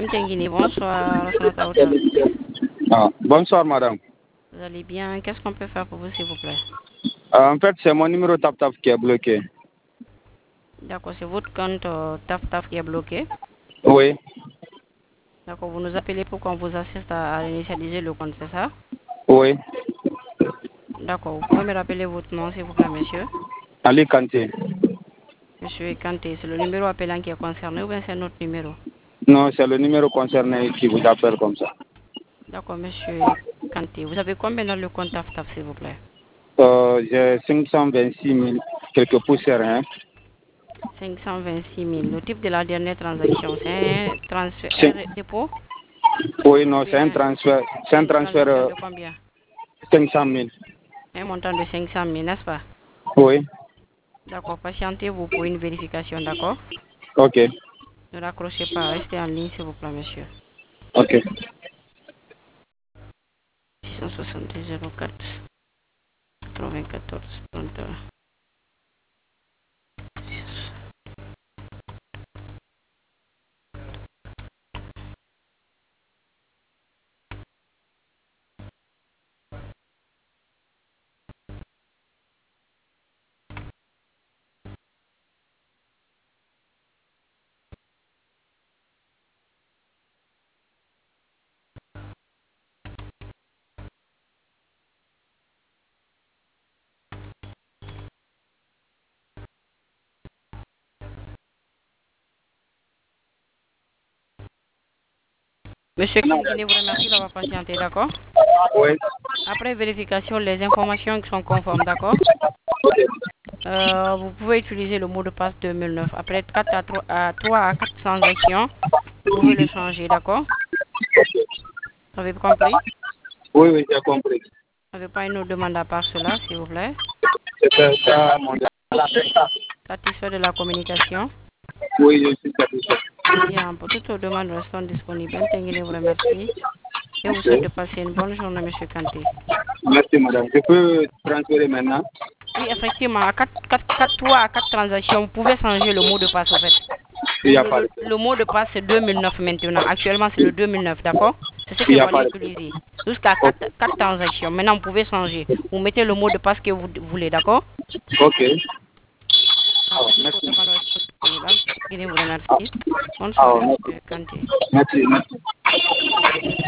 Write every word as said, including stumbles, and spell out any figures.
Mtengini, bonsoir, Sonata Hôtel. Ah, bonsoir, madame. Vous allez bien? Qu'est-ce qu'on peut faire pour vous, s'il vous plaît? Euh, en fait, c'est mon numéro TapTap qui est bloqué. D'accord, c'est votre compte euh, TAF-TAF qui est bloqué. Oui, D'accord, vous nous appelez pour qu'on vous assiste à, à initialiser le compte, c'est ça? oui. D'accord, vous pouvez me rappeler votre nom, s'il vous plaît, monsieur? Ali Kanté. Monsieur Kanté, c'est le numéro appelant qui est concerné ou bien c'est notre numéro? Non, c'est le numéro concerné qui vous appelle comme ça. D'accord, monsieur Kanté. Vous avez combien dans le compte TAF-TAF, s'il vous plaît? Euh, j'ai cinq cent vingt-six mille, quelques poussières, hein. cinq cent vingt-six mille. Le type de la dernière transaction, c'est un transfert Cinq- un dépôt Oui, ou non, c'est un bien transfert, c'est un une transfert transaction euh, de combien? cinq cent mille. Un montant de cinq cent mille, n'est-ce pas? Oui, D'accord, patientez-vous pour une vérification, d'accord? ok, Ne raccrochez pas, restez en ligne, s'il vous plaît, monsieur. ok. six cent soixante zéro quatre quatre-vingt-quatorze trente-et-un. Monsieur Kingine vous remercie d'avoir patienté, d'accord? Oui, Après vérification, les informations qui sont conformes, d'accord? Euh, vous pouvez utiliser le mot de passe deux mille neuf. Après quatre à trois à trois à quatre transactions, vous pouvez le changer, d'accord? Avez-vous compris? oui, oui, j'ai compris. Vous n'avez pas une autre demande à part cela, s'il vous plaît? C'est ça, mon gars. Satisfait de la communication? Oui, je suis satisfait. Bien, pour toutes vos demandes restant disponibles. Kingine vous remercie et vous souhaite de passer une bonne journée, monsieur Kanté. Merci, madame. Je peux transférer maintenant? Oui, effectivement, à quatre, quatre, quatre, trois à quatre transactions, vous pouvez changer le mot de passe, au fait. Il n'y Le, a le, pas le, de le mot de passe, c'est deux mille neuf maintenant. Actuellement, c'est le deux mille neuf, d'accord? C'est ce que Il n'y vous a allez pas de utiliser. Jusqu'à Ok, quatre, quatre transactions. Maintenant, vous pouvez changer. Vous mettez le mot de passe que vous voulez, d'accord? ok. Ah, Après, tout merci. autre demande reste disponible. Je vous remercie. Bonne Ah, soirée, merci. monsieur Kanté. Merci, merci.